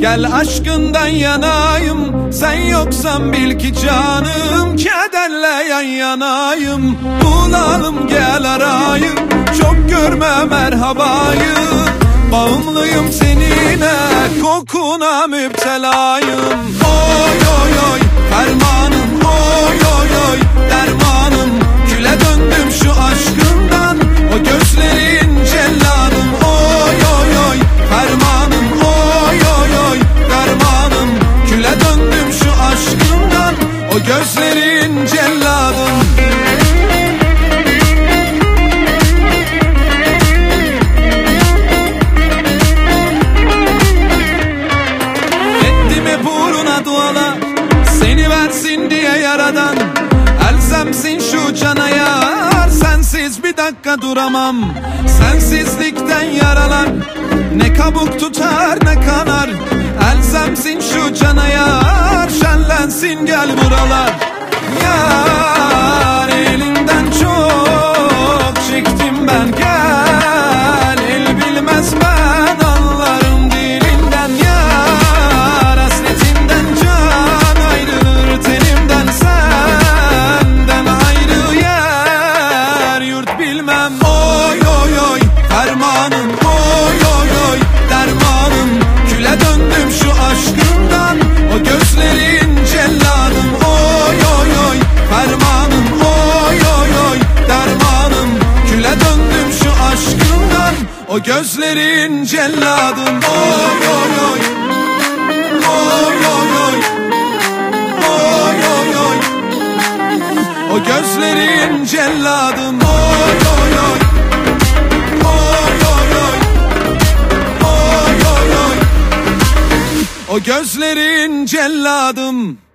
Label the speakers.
Speaker 1: Gel aşkından yanayım, sen yoksan bil ki canım, kederle yan yanayım. Bulalım gel arayım, çok görme merhabayı. Bağımlıyım seninle, kokuna müptelayım. Oy oy oy fermanım, oy oy oy dermanım. Küle döndüm şu aşkından, o gözlerin celladım. Oy oy oy fermanım, oy oy oy dermanım. Küle döndüm şu aşkından, o gözlerin celladım. Seni versin diye yaradan, elzemsin şu cana yar. Sensiz bir dakika duramam, sensizlikten yaralar. Ne kabuk tutar ne kanar, elzemsin şu cana yar. Şenlensin gel buralar. Yar elinden çok çektim ben, gel. El bilmez ben anlarım dilinden yar. Hasretinden can ayrılır tenimden, senden ayrı yer yurt bilmem. Oy oy oy fermanım, oy oy oy dermanım. Küle döndüm şu aşkından, o gözlerin celladım. Oy oy oy fermanım, oy oy oy dermanım. Küle döndüm şu aşkından, o gözlerin celladım. Oy oy oy, oy oy oy, oy oy oy, o gözlerin celladım. Oy oy oy, oy oy oy, oy oy oy, o gözlerin celladım.